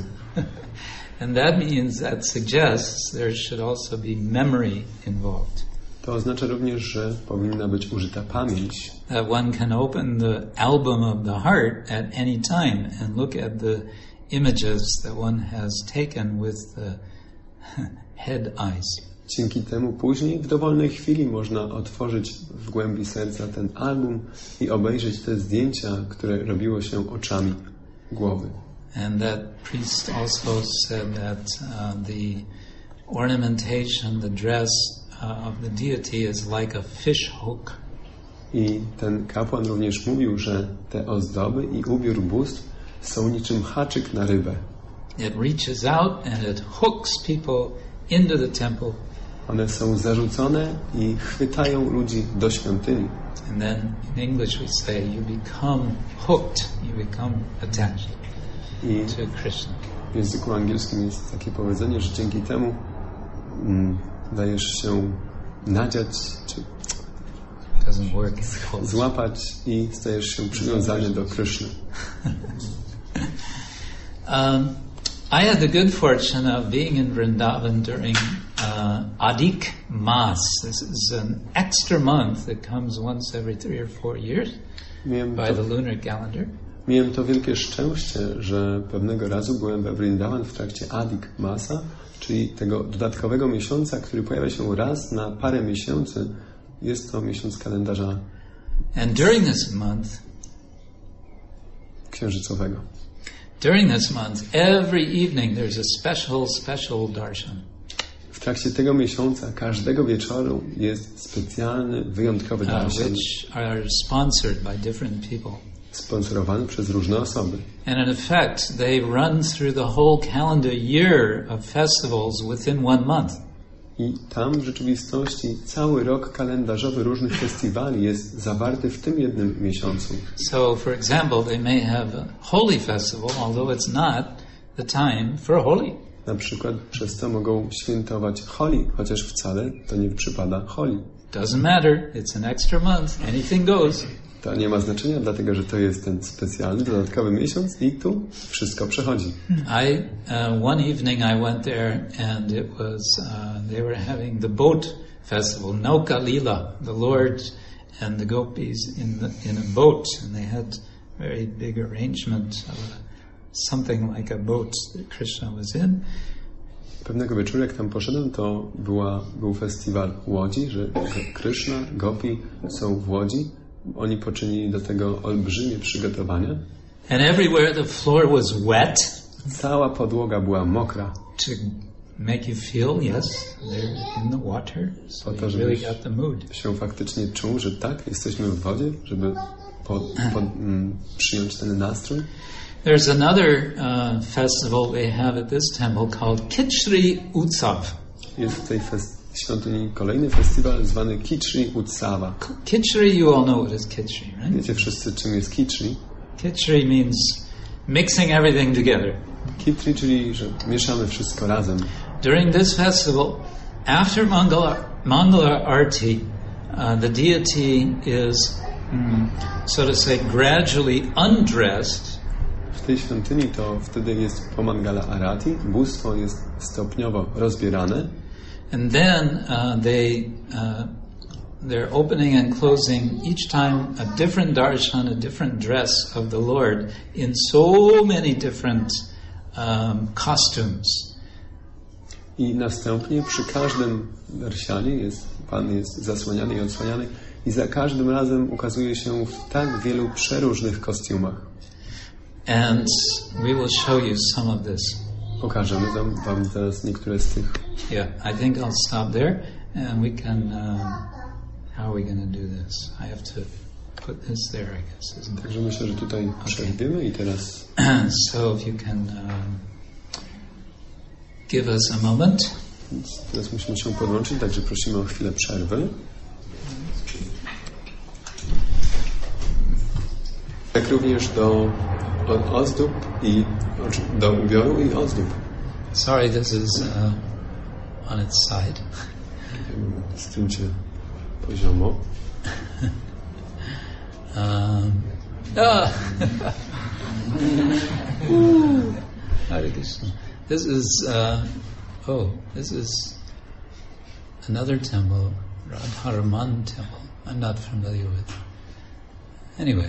And that means, that suggests there should also be memory involved. To oznacza również, że powinna być użyta pamięć. That one can open the album of the heart at any time and look at the images that one has taken with the head eyes. Dzięki temu później w dowolnej chwili można otworzyć w głębi serca ten album i obejrzeć te zdjęcia, które robiło się oczami głowy. And that priest also said that uh, the ornamentation, the dress uh, of the deity is like a fish hook. I ten kapłan również mówił, że te ozdoby i ubiór bóstw są niczym haczyk na rybę. It reaches out and it hooks people into the temple. One są zarzucone i chwytają ludzi do świątyni. And then in English we say you become hooked, you become attached I to Krishna. w języku angielskim jest takie powiedzenie, że dzięki temu mm, dajesz się nadziać, czy It doesn't work in Polish. złapać i stajesz się przywiązany do Kryszny. Um, I had the good fortune of being in Vrindavan during uh, Adik Mas. This is an extra month that comes once every three or four years Miałem by to, the lunar calendar. miałem to wielkie szczęście, że pewnego razu byłem we Vrindavan w trakcie Adik Masa, czyli tego dodatkowego miesiąca, który pojawia się raz na parę miesięcy. Jest to miesiąc kalendarza And during this month, księżycowego. during this month, every evening there's a special, special darshan. W trakcie tego miesiąca, każdego wieczoru jest specjalny, wyjątkowy Uh, darshan, which are sponsored by different people. sponsorowany przez różne osoby. And in effect, they run through the whole calendar year of festivals within one month. I tam w rzeczywistości cały rok kalendarzowy różnych festiwali jest zawarty w tym jednym miesiącu. So, for example, they may have a Holi festival, although it's not the time for Holi. Na przykład przez to mogą świętować Holi, chociaż wcale to nie przypada Holi. Doesn't matter. It's an extra month. Anything goes. To nie ma znaczenia, dlatego że to jest ten specjalny, dodatkowy miesiąc i tu wszystko przechodzi. I uh, one evening I went there and it was uh, they were having the boat festival, Nauka Lila, the Lord and the gopis in the, in a boat, and they had a very big arrangement of a, something like a boat that Krishna was in. Pewnego wieczoru, jak tam poszedłem, to była, był festiwal łodzi, że Kryszna, gopi są w łodzi. Oni poczynili do tego olbrzymie przygotowania. And everywhere the floor was wet. Cała podłoga była mokra. To make you feel, yes, they're in the water, so Po to, you really żebyś got the mood. się faktycznie czuł, że tak, jesteśmy w wodzie, żeby po, po, mm, przyjąć ten nastrój. There's another uh, festival they have at this temple called Kichri Utsav. Jest w tej fest- świątyni kolejny festiwal zwany Kichri Utsawa. Kichri, you all know what is Kichri, right? Wiecie wszyscy, czym jest Kichri? Kichri means mixing everything together. Kichri, czyli że mieszamy wszystko razem. During this festival, after Mangala, Mangala Arti, uh, the deity is, mm, so to say, gradually undressed. W tej świątyni to wtedy jest po Mangala Arati, bóstwo jest stopniowo rozbierane. And then uh, they uh, they're opening and closing each time a different darshan, a different dress of the Lord in so many different um, costumes. I następnie przy każdym darshanie jest, Pan jest zasłaniany i odsłaniany i za każdym razem ukazuje się w tak wielu przeróżnych kostiumach. And we will show you some of this. Pokażemy wam, wam teraz niektóre z tych. Yeah, I think I'll stop there and we can, um, how are we going to do this? I have to put this there, I guess, isn't it? Także myślę, że tutaj przerwiemy i teraz... So if you can um, give us a moment. Więc teraz musimy się podłączyć, także prosimy o chwilę przerwy. Jak również do ozdób i do ubioru i ozdób. Sorry, this is uh, on its side. Zdjęcie poziomo. um, ah. Hare Krishna. This is uh, oh, this is another temple, Radharaman temple. I'm not familiar with. Anyway.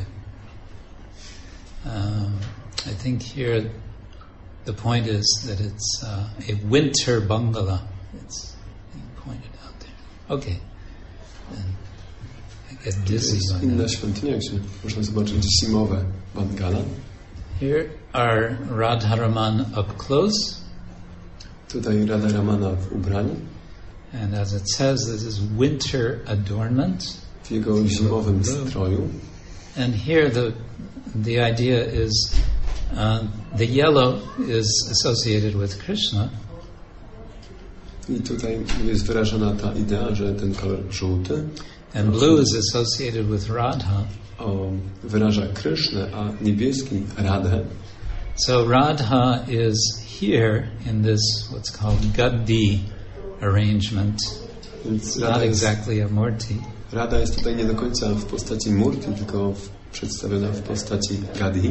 Um, I think here the point is that it's uh, a winter bungalow. It's being pointed out there. Okay. And I get dizzy. To jest inna świątynia, gdzie można zobaczyć zimowe bungalow. Here are Radharaman up close. Tutaj Radharamana w ubraniu. And as it says, this is winter adornment. W jego zimowym stroju. And here the the idea is uh, the yellow is associated with Krishna. I tutaj jest wyrażona ta idea, że ten kolor żółty and blue is associated with Radha. O, wyraża Krishnę, a niebieski Radhę. So Radha is here in this what's called Gaddi arrangement. Więc not Radha jest, exactly a Murti. Radha jest tutaj nie do końca w postaci Murti, tylko w, przedstawiona w postaci Gaddi.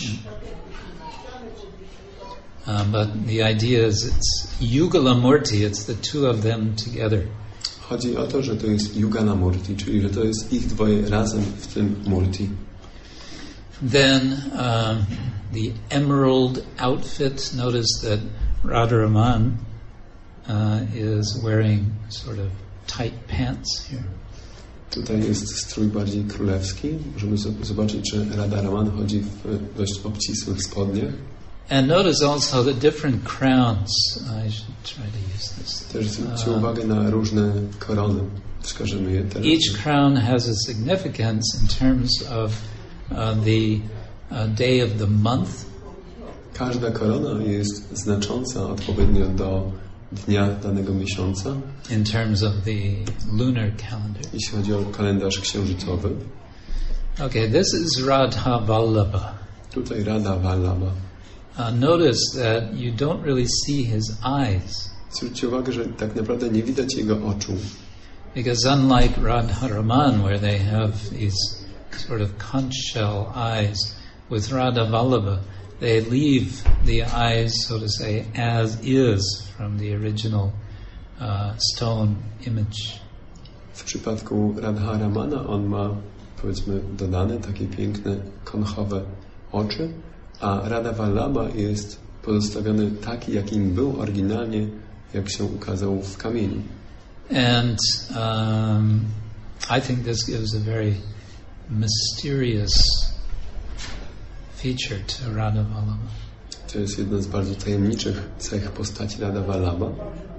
Uh, but the idea is it's Yugala Murti, it's the two of them together. Chodzi o to, że to jest Yugana Murti, czyli że to jest ich dwoje razem w tym Murti. Then um, the emerald outfit, notice that Radharaman uh, is wearing sort of tight pants here. Tutaj jest strój bardziej królewski. Możemy zobaczyć, że Radharaman chodzi w dość obcisłych spodniach. And notice also the different crowns. I should try to use this. Też zwróćcie uh, uwagę na różne korony. Wskażemy je teraz. Each crown has a significance in terms of uh, the uh, day of the month. Każda korona jest znacząca odpowiednio do dnia danego miesiąca. In terms of the lunar calendar. Jeśli chodzi o kalendarz księżycowy. Okay, this is Radha Vallabha. Tutaj Radha Vallabha. Uh, notice that you don't really see his eyes. Zwróćcie uwagę, że tak naprawdę nie widać jego oczu. Because unlike Radharaman, where they have these sort of conch shell eyes, with Radha Vallabha, they leave the eyes, so to say, as is from the original uh, stone image. W przypadku Radharamana on ma, powiedzmy, dodane takie piękne konchowe oczy, a Radha Vallabha jest pozostawiony taki, jakim był oryginalnie, jak się ukazał w kamieniu. And um, I think this gives a very mysterious feature to Radha Vallabha. To jest jedna z bardzo tajemniczych cech postaci Radha Vallabha.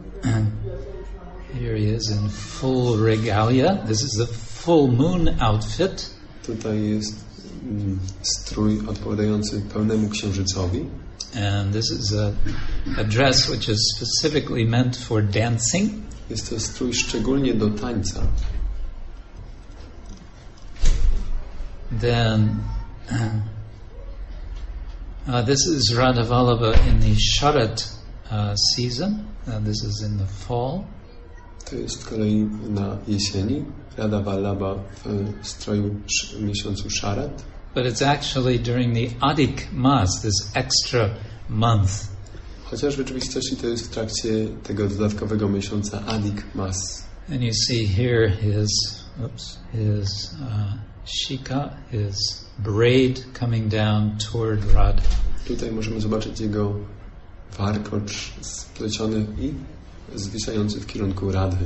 Here he is in full regalia. This is the full moon outfit. Tutaj jest mm, strój odpowiadający pełnemu księżycowi. And this is a, a dress which is specifically meant for dancing. Jest to strój szczególnie do tańca. Then uh, this is Radha Vallabha in the Sharat uh, season. Uh, this is in the fall. To jest z kolei na jesieni. Radha Vallabha w stroju w miesiącu Sharat. But it's actually during the Adhik Mas, this extra month. Chociaż w rzeczywistości to jest w trakcie tego dodatkowego miesiąca Adhik Mas. And you see here his oops, his uh, shika, his braid coming down toward Radha. Tutaj możemy zobaczyć jego warkocz spleciony i zwisający w kierunku Radhy.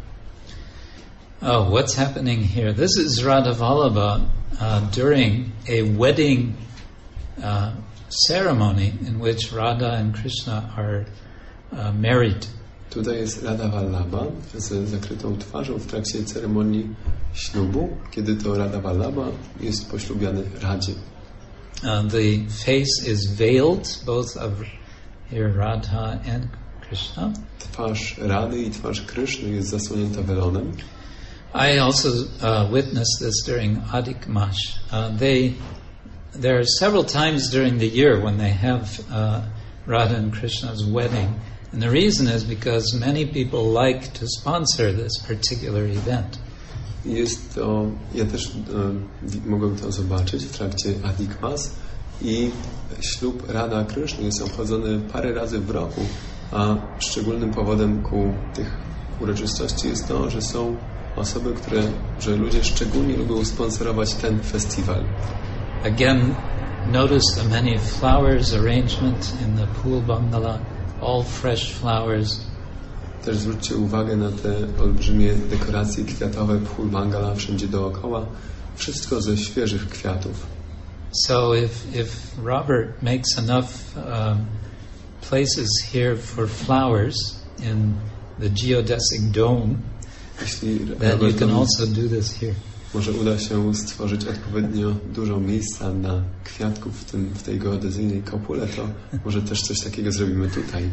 Oh, what's happening here? This is Radha Vallabha uh, during a wedding uh, ceremony in which Radha and Krishna are uh, married. Tutaj jest Radha Vallabha z zakrytą twarzą w trakcie ceremonii ślubu, kiedy to Radha Vallabha jest poślubiany Radzie. Uh, the face is veiled, both of here Radha and Krishna. Twarz Rady i twarz Kryszny jest zasłonięta welonem. I also uh, witnessed this during Adhik Mash. Uh, they, there are several times during the year when they have uh, Radha and Krishna's wedding. And the reason is because many people like to sponsor this particular event. Jest to, ja też e, mogłem to zobaczyć w trakcie Adhik Mas i ślub Radha Kryszny jest obchodzony parę razy w roku, a szczególnym powodem ku tych uroczystości jest to, że są osoby, które, że ludzie szczególnie lubią sponsorować ten festiwal. Again, notice the many flowers arrangement in the pool bungalow, all fresh flowers. Też zwróćcie uwagę na te olbrzymie dekoracje kwiatowe Phul Bangala wszędzie dookoła. Wszystko ze świeżych kwiatów. So if, if Robert makes enough um, places here for flowers in the geodesic dome, Jeśli then you can also do this here. Może uda się stworzyć odpowiednio dużo miejsca na kwiatków w, tym, w tej geodezyjnej kopule, to może też coś takiego zrobimy tutaj.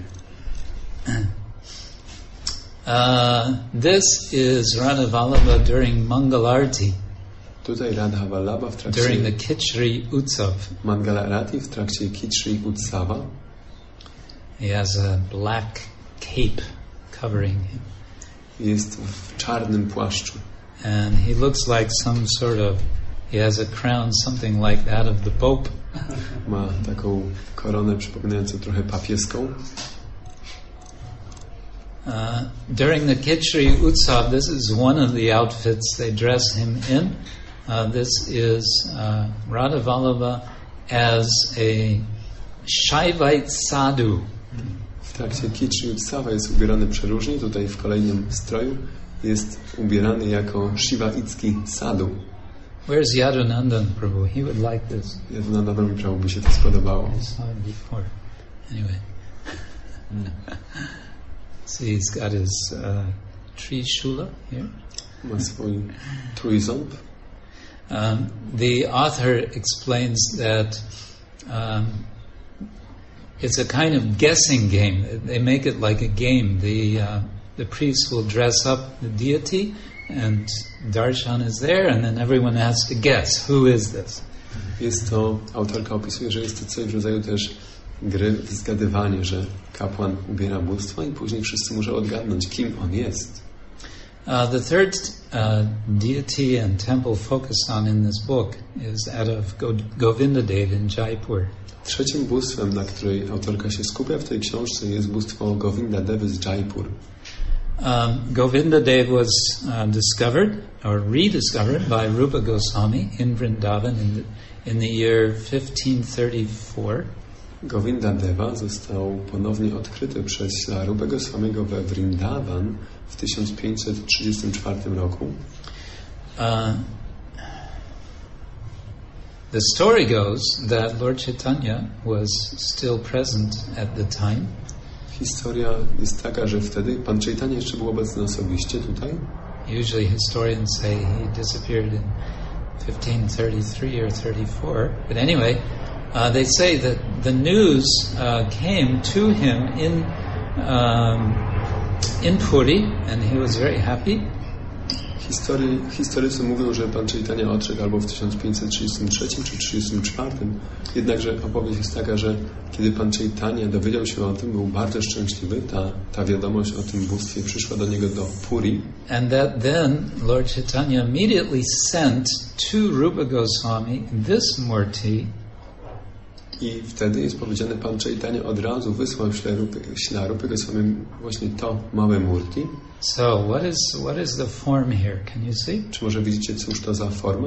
Uh, this is Radha Vallabha during Mangalarti. Tutaj Radha Vallabha w trakcie during the Kichri Utsav. Mangalarati w trakcie Kichri Utsava. He has a black cape covering him. Jest w czarnym płaszczu. And he looks like some sort of, he has a crown something like that of the Pope. Ma taką koronę przypominającą trochę papieską. Uh, during the Kichri Utsav, this is one of the outfits they dress him in. Uh, this is uh, Radha Vallabha as a Shaivite sadhu. W trakcie Kichri Utsava jest ubierany przeróżnie. Tutaj w kolejnym stroju jest ubierany jako shivaicki sadhu. Where's Yadunandan Prabhu? He would like this. Yadunandan Prabhu by się to spodobało. I saw it before. Anyway. See, he's got his uh, trishula here. Ma swój trójząb. Um, the author explains that um, it's a kind of guessing game. They make it like a game. The uh, the priest will dress up the deity, and darshan is there, and then everyone has to guess who is this. Jest to, autorka opisuje, że jest to coś w rodzaju też gry w zgadywanie, że kapłan ubiera bóstwo i później wszyscy muszą odgadnąć, kim on jest. Uh, the third uh, deity and temple focused on in this book is that of Go- Govindadev in Jaipur. Trzecim bóstwem, na której autorka się skupia w tej książce, jest bóstwo Govindadev z Jaipur. Um, Govindadev was uh, discovered or rediscovered by Rupa Goswami in Vrindavan in the, in the year fifteen thirty-four. Govindadeva został ponownie odkryty przez Rupa Goswamiego we Vrindavan w tysiąc pięćset trzydziestym czwartym roku. Uh, the story goes that Lord Chaitanya was still present at the time. Historia jest taka, że wtedy Pan Chaitanya jeszcze był obecny osobiście tutaj. Usually historians say he disappeared in fifteen thirty-three or thirty-four. But anyway, uh, they say that the news uh, came to him in um, in Puri, and he was very happy. History, historycy mówią, że Pan Chaitanya odszedł albo w tysiąc pięćset trzydziestym trzecim czy trzydziestym czwartym. Jednakże opowieść jest taka, że kiedy Pan Chaitanya dowiedział się o tym, był bardzo szczęśliwy. Ta, ta wiadomość o tym bóstwie przyszła do niego do Puri. And that then Lord Chaitanya immediately sent to Rupa Goswami this murti I wtedy jest powiedziane, Pan Chaitanya od razu wysłał Ślarupy Goswami właśnie to małe murti. So what is what is the form here? Can you see? Czy może widzicie, cóż to za forma?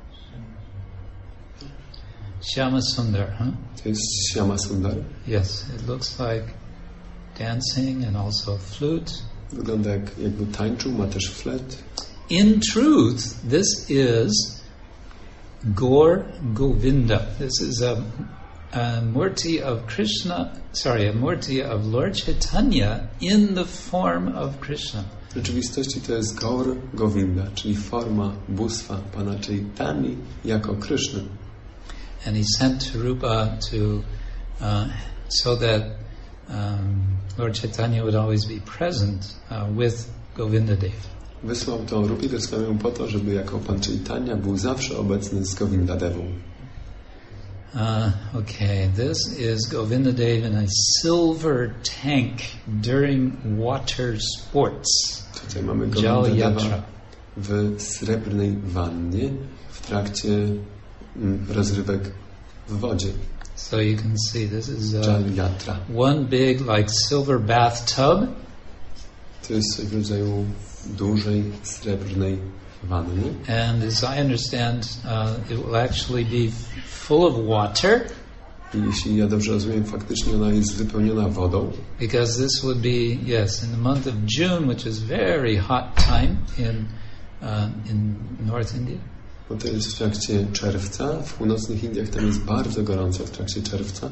Shyama Sundar, huh? To jest Shyama Sundar. Yes, it looks like dancing and also flute. Wygląda jak, jakby tańczył, ma też flet. In truth, this is Gaur Govinda. This is a, a murti of Krishna, sorry, a murti of Lord Chaitanya in the form of Krishna. W rzeczywistości to jest Gaur Govinda, czyli forma bóstwa Pana Chaitanya jako Krishna. And he sent Rupa to, uh, so that um, Lord Chaitanya would always be present uh, with Govindadev. Wysłał to Rupi Goswamiemu po to, żeby jako Pan Chaitanya był zawsze obecny z Govindadevą. Uh, okay, this is Govindadev in a silver tank during water sports. Tutaj mamy Govindadeva w srebrnej wannie w trakcie mm, rozrywek w wodzie. So you can see this is Jal Yatra. one big like silver bathtub. To jest coś w rodzaju dużej srebrnej wanny. And as I understand, uh, it will actually be full of water. I jeśli ja dobrze rozumiem, faktycznie ona jest wypełniona wodą. Because this would be, yes, in the month of June, which is very hot time in uh, in North India. Bo to jest w trakcie czerwca. W północnych Indiach tam jest bardzo gorąco w trakcie czerwca.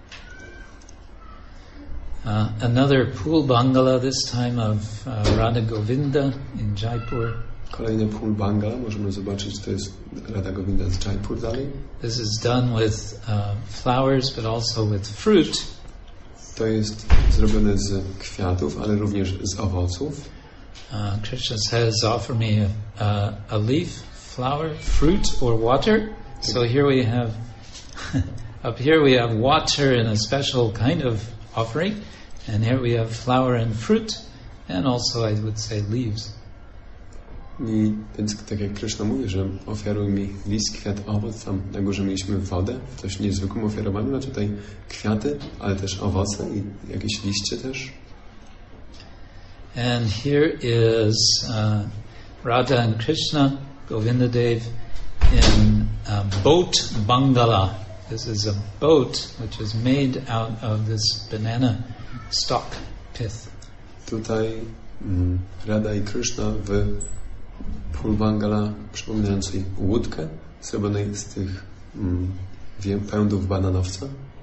Uh, another pool bungalow, this time of uh, Radha Govinda in Jaipur. Kolejny pool bungalow, możemy zobaczyć, to jest Radha Govinda z Jaipur dalej. This is done with uh, flowers, but also with fruit. To jest zrobione z kwiatów, ale również z owoców. Uh, Krishna says, offer me a, a, a leaf, flower, fruit, or water. So here we have, up here we have water in a special kind of offering, and here we have flower and fruit, and also I would say leaves. I więc tak jak Krishna mówi, że ofiaruj mi list, kwiat, owoc, tam na górze mieliśmy wodę, w dość niezwykłym ofiarowaniu, a tutaj kwiaty, ale też owoce i jakieś liście też. And here is uh, Radha and Krishna, Govindadev, in a boat bungalow. This is a boat which is made out of this banana stalk pith. Tutaj mm, Radha i Krishna w pulbangala przypominającej łódkę zrobionej z tych mm, pędów bananowca.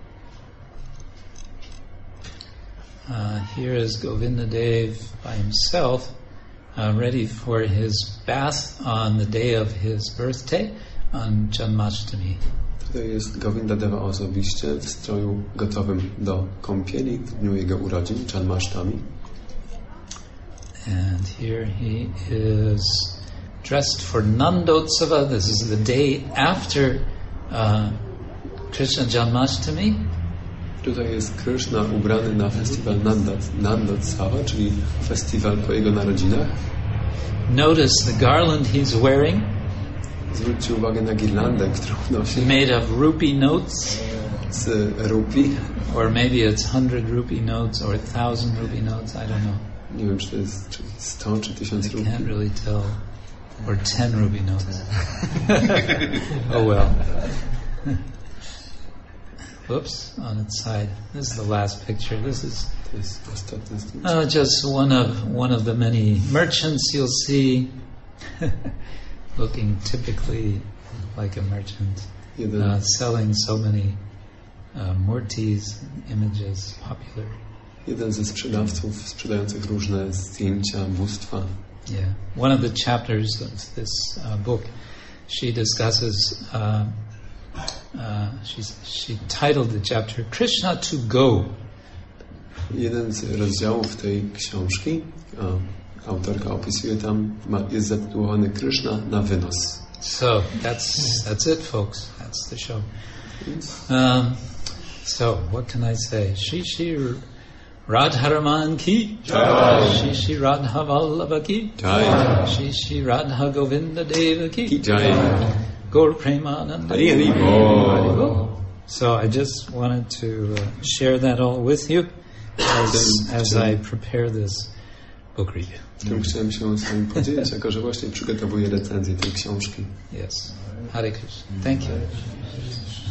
Uh, here is Govindadev by himself, uh, ready for his bath on the day of his birthday on Janmashtami. Tutaj jest Govindadeva osobiście w stroju gotowym do kąpieli w dniu jego urodzin, Janmashtami. And here he is dressed for Nandotsava. This is the day after uh, Krishna Janmashtami. Tutaj jest Krishna ubrany na festiwal Nandotsava, czyli festiwal po jego narodzinach. Notice the garland he's wearing. Zwróćcie uwagę na girlandę, którą nosi. Made of rupee notes. Z rupii. Or maybe it's hundred rupee notes or thousand rupee notes. I don't know. Nie wiem, czy to jest czy sto czy tysiąc rupii. I can't really tell. Or ten rupee notes. Oh well. Whoops, on its side. This is the last picture. This is uh, just one of one of the many merchants you'll see, looking typically like a merchant, uh, selling so many uh, murtis, images, popular. Jeden ze sprzedawców sprzedających różne zdjęcia, bóstwa. Yeah, one of the chapters of this uh, book, she discusses. Uh, Uh, she's, she titled the chapter Krishna to Go. Jeden z rozdziałów tej książki, a autorka opisuje tam, ma, jest zatytułowany Krishna na wynos. So that's that's it, folks. That's the show. Um, so what can I say? Shri Shri Radharaman ki jai. Shri Shri Radha Vallabha ki jai. Shri Shri Radha Govinda Deva ki jai. Gaur Premananda. Hari Hari Bol. So I just wanted to uh, share that all with you as, as I prepare this book review. Tym chciałem się z wami podzielić, jako że właśnie przygotowuję recenzję tej książki. Yes. Hare Krishna. Thank you.